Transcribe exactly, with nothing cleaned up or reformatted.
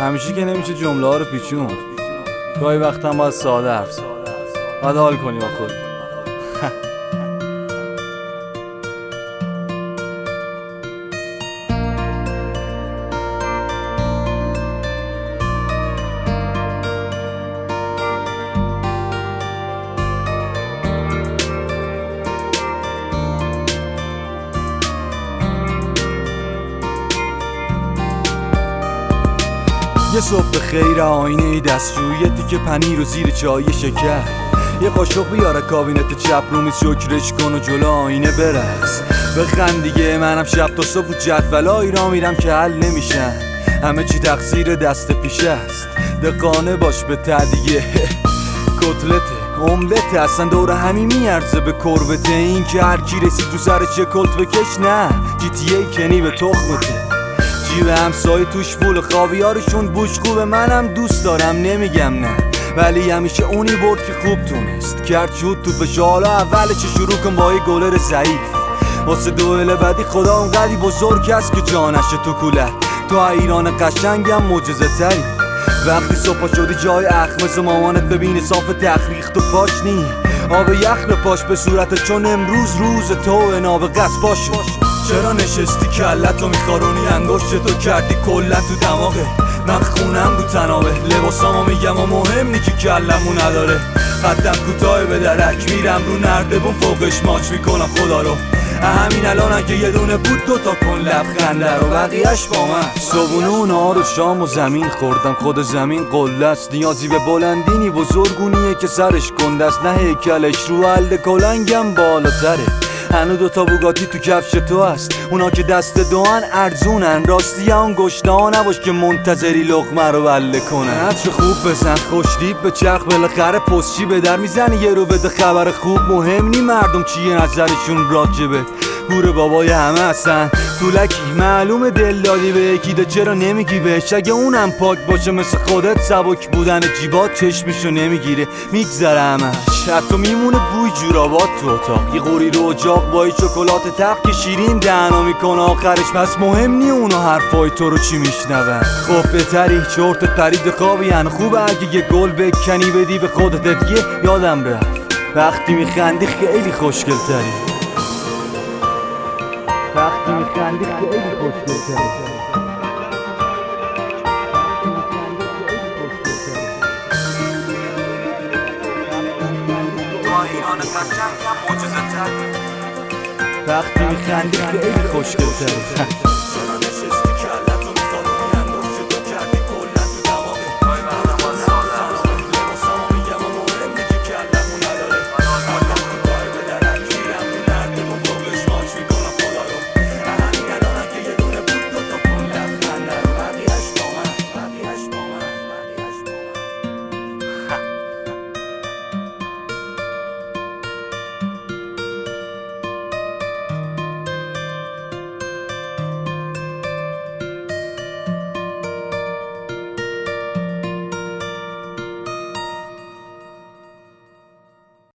همیشه که نمیشه جمله ها رو پیچون. گاهی وقتا باید ساده حرف زد، باید حال کنی با خودی. یه صبح خیر آینه دستشویی، یه تیکه پنیر و زیر چای شکر، یه قاشق بیاره کابینت چپ رو میز شکرش کن و جلو آینه برقص. بخند دیگه، منم شب تا صبح جدولایی را میرم که حل نمیشن. همه چی تقصیر دست پیش است، دقانه باش به تدیه. کتلته املته اصلا دور همین میارزه به کربته. این که هر کی رسید تو سر چه کلت بکش، نه جی تی ای کنی به تخمته. جیب همسایه توش فول خاویارشون بوش خوبه، منم دوست دارم نمیگم نه، ولی همیشه اونی برد که خوب تونست کرد شد تو بشه. حالا اول چه شروع کن با یه گلر ضعیف، واسه دوئل بعدی خدا اونقدی بزرگ هست که جانشه تو کولت. تو ایران قشنگم معجزه تری، وقتی صبح شدی جای اخمز مامانت ببینه صاف تخریخ تو پاش نی، آب یخ به پاش به صورت، چون امروز روز تو ناب قصد باشه. چرا نشستی کلتو میخارونی، انگشتتو کردی کلت تو دماغه. من خونم رو تنابه، لباسامو میگم و مهم نی که کلمو نداره. خطم کوتاه به درک، میرم رو نردبون فوقش ماچ میکنم خدا رو. همین الان اگه یه دونه بود دوتا کن لبخنده رو، بقیهش با من. صبونه و نهار و شام و زمین خوردم، خود زمین قله است. نیازی به بلندینی بزرگونیه که سرش کنده است، نه هیکلش رو حل کلنگم بالاتره. هنو دوتا بوگاتی تو کفش تو هست، اونا که دست دوان ارزونن. راستی اون گشته ها نباش که منتظری لقمه رو بله کنن. عطر خوب بزن خوشتیب به چرخ، بالاخره پستچی به در میزنی یه رو بده خبر خوب. مهم نی مردم چیه نظرشون راجبه، گور بابای همه هستن. طولکی معلومه دل دادی به یکی ده، چرا نمیگی بهش اگه اونم پاک باشه مثل خودت؟ سبک بودن جیبات چشمشو نمیگیره، میگذره همش. حتی میمونه بوی جورابات تو اتاق، یه قوری رو اجاق با شکلات تق که شیرین دهنو میکنه آخرش. پس مهم نی اونا حرفای تو رو چی میشنون. خب بهتری چرتت پرید خوابی هن، خوبه اگه یه گل بکنی بدی به خودت. دیگه یادم رفت وقتی میخندی خیلی خوشگل تری، وقتی میخندی خیلی خوشگل تری. ایران قشنگم معجزه تری، وقتی میخندی خیلی خوشگل تری.